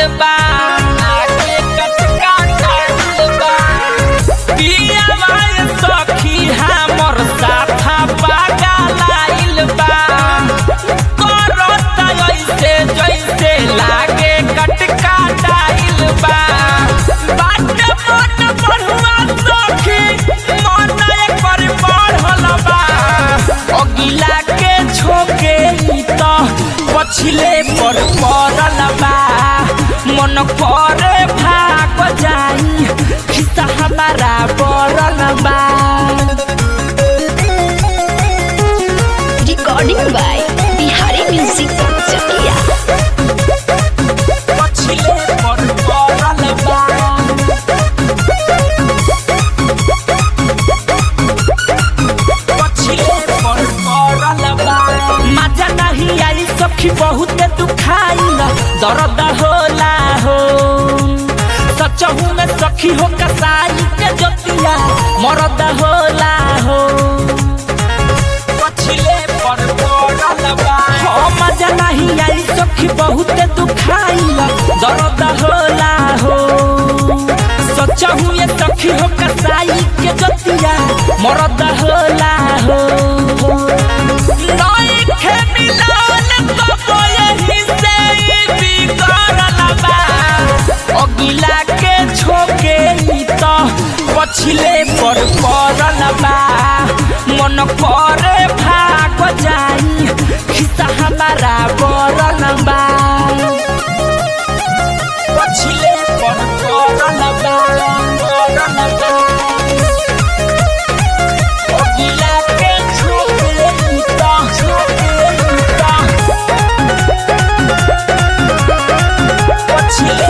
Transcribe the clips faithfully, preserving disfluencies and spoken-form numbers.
बा आगे कटकाटाइल बा पियावा सखी हमर साथा पागलाइल बा करत ऐसे जैसे लागे कटकाटाइल बा बाट मन बढ़ुआ सखी मन एकर बढ़ल बा अगिला के छोके तो पछिले पर पड़ल बा मन करे भाग जाई खिस्सा हमारा पड़ल बा। Recording by Bihari music Chakiya. पछिले पर पड़ल बा पछिले पर पड़ल बा मजा नहीं आई सखी बहुत दुखाइल दर्द होला हो सचहू में सखी हो कसाई के जोतिया मरद होला हो पछिले पर पड़ल बा हो मजा नहीं आई सखी बहुत दुखाइल दर्द होला हो सचहू ये सखी हो कसाई के जोतिया मरद होला हो अगिला के छोके तो पछिले पर पड़ल बा मन करे भाग जाई खिस्सा हमारा पड़ल बा पछिले पर पड़ल बा पड़ल बा अगिला के छोके तो छोके पछिले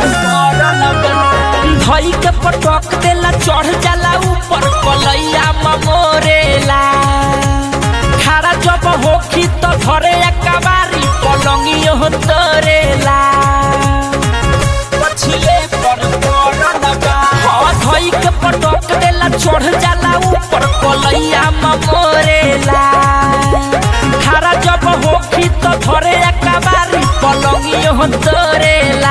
धई के पटक देला चढ़ जाला ऊपर पलैया मोरेला खारा जब होखी तो धरे कबारी पलंगी हो तोरेला पछिले पर पड़ल बा हो धई के पटक देला चढ़ जाला ऊपर पलैया मोरेला खारा जब होखी तो धरे कबारी पलंगी हो तोरेला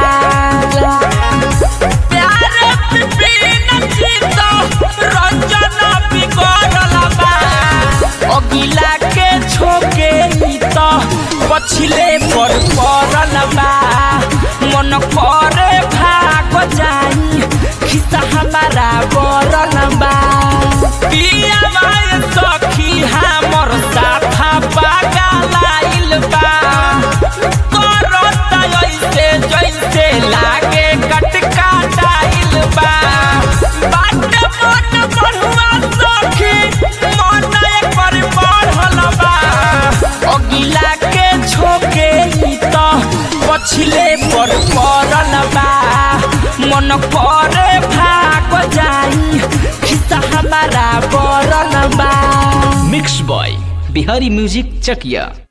अगिला के छोके तो पछिले पर पड़ल बा मन करे भाग जाई खिस्सा हमारा पड़ल बा पियावा सखी हमर साथा पागलाइल बा करत ऐसे जैसे लागे कटकाटाइल बा बाट मन बढ़ुआ सखी मन एकर बढ़ल बा अगिला के छोके तो पछिले पर पड़ल बा मन करे भाग जाई खिस्सा हमारा पड़ल बा। मिक्स बॉय बिहारी म्यूजिक चकिया।